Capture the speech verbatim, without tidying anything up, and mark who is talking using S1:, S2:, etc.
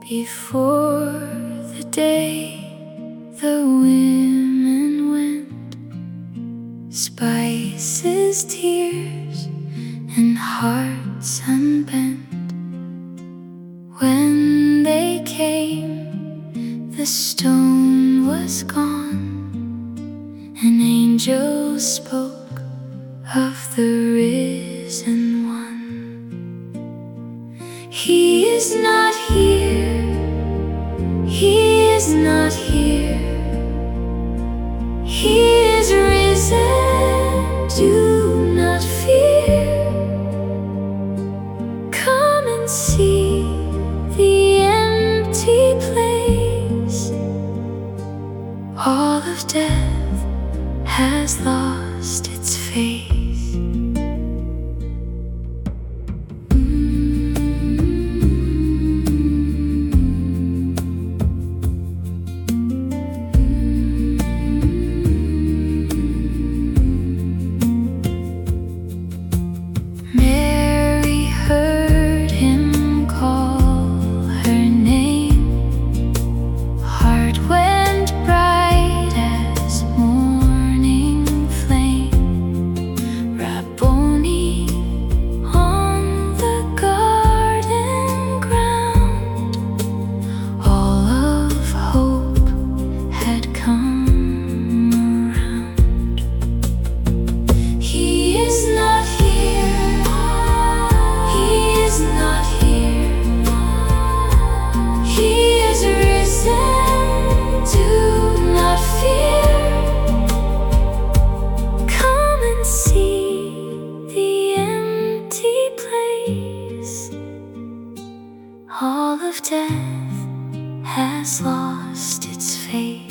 S1: Before the day the women went, spices, tears, and hearts unbent. When they came, the stone was gone. An angel spoke of the risen one. He is not here, He is not here. He is risen, do not fear. Come and see the empty place. All of death has lost its face. Mary heard him call her name. Heart went bright as morning flame. Rabboni on the garden ground. All of hope had come around. He is not here, He is not here. He is risen, do not fear. Come and see the empty place. All of death has lost its face.